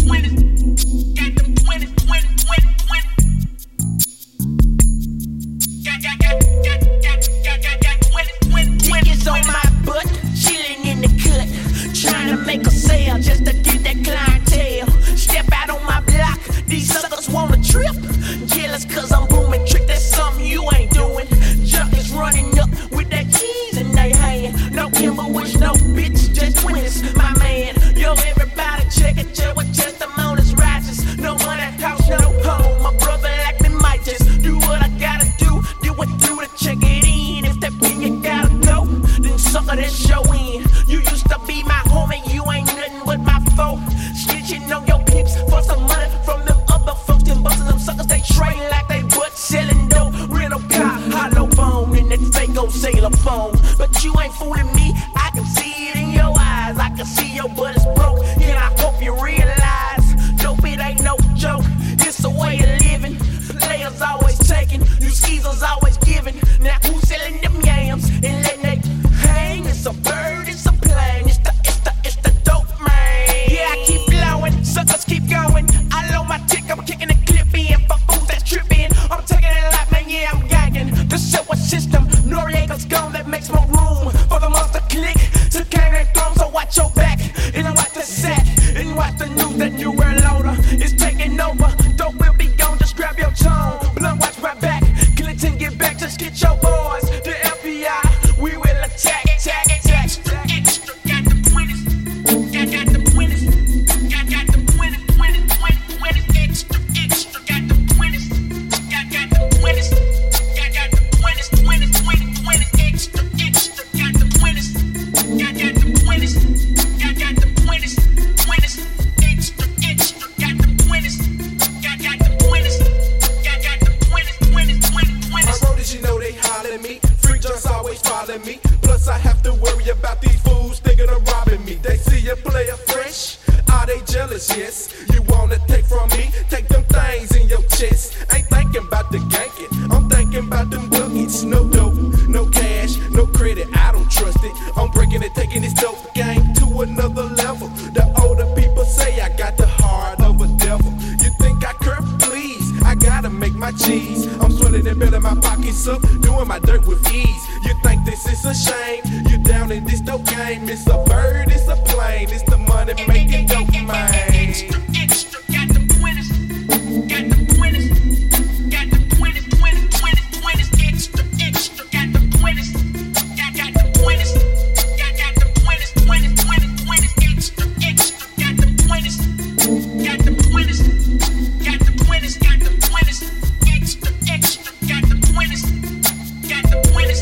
Niggas on my butt, chillin' in the cut, trying to make a sale just to get that clientele. Step out on my block, these suckers wanna trip. Jealous cause I'm booming, trick, that's something you ain't doing. Junkies running up with that keys in they hand. No Kimber Wish, no bitch, just twins, my man. Yo, everybody check it, check what testimonies righteous. No money, house, no home. My brother like me might just do what I gotta do. Do what do to check it in. If that mean you gotta go, then sucker that show in. You used to be my homie, you ain't nothing but my foe. Snitching on your peeps for some money from them other folks. Them bustin' them suckers, they train like they butt selling dope. Rental car, hollow bone, and that fake old sailor phone. But you ain't fooling me, I can see it in your eyes. I can see your butt is broke, and I hope you realize dope, it ain't no joke. It's a way of living. Players always taking, you skeezers always giving. Now who's selling them yams and letting they hang? It's a bird, it's a plane, it's the dope man. Yeah, I keep flowing, suckers keep going. I load my tick, I'm kicking the clip in for fools that's tripping. I'm taking it like man, yeah, I'm gagging. The silver system, Noriega's gone, that makes more room for the monster click to carry their throne. So watch your back and watch the sack and watch the news that new world order is taking over. Dope will be gone, just grab your tone. Blunt, watch my back. Clinton, get back, just get your boys. The FBI, we will attack. Extra, got the 20s. Got the 20s. Got the 20s. Extra, got the 20s. Got the 20s. Got the 20s. Extra, got the 20s. Got the 20s. Got the 20s. Extra, got the 20s. Got the 20s. Got the 20s. My roadies, you know they holler at me. Free just always follow me. Plus I have to worry about these fools thinking of robbing me. They see a player fresh, are they jealous? Yes. You wanna take from me? Take them things in your chest. Ain't thinking about the ganking, I'm thinking about them ducats. No dope, no cash, no credit, I don't trust it. I'm breaking it, taking this dope game to another level. The older people say I got the heart of a devil. You think I curve? Please, I gotta make my cheese. I'm swelling and building my pockets up, doing my dirt with ease. You think this is a shame? You down in this dope game? It's a bird, it's a plane, it's the money making dope man. Extra, got the 20s. Got the 20s. Got the 20s. Extra, got the 20s. Got the 20s. Got the 20s. Extra, got the 20s. Got the 20s. Got the 20s. Extra, got the 20s. Got the 20s.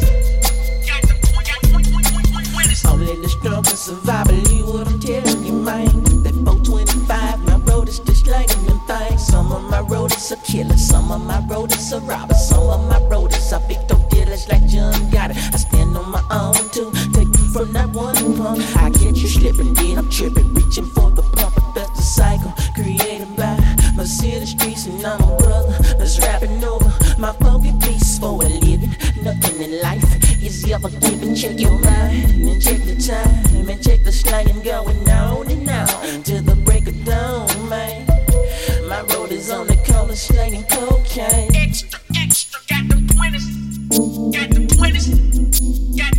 All in the struggle, survive, believe what I'm telling you, man. That 425, my road is just like them things. Some of my road is a killer, some of my road is a robber, some of my road is a big dope dealers like John got it. I stand on my own too, take you from that one pump. I catch you slipping, then I'm tripping, reaching for the pump. But that's the cycle created by my city streets, and I'm a brother that's rapping over my funky beats for a living. Nothing in life is ever given. Check your mind and check the time and check the slang going on and on till the break of dawn, man. My road is on the corner slanging cocaine. Extra, got the 20s. Got the 20s. Got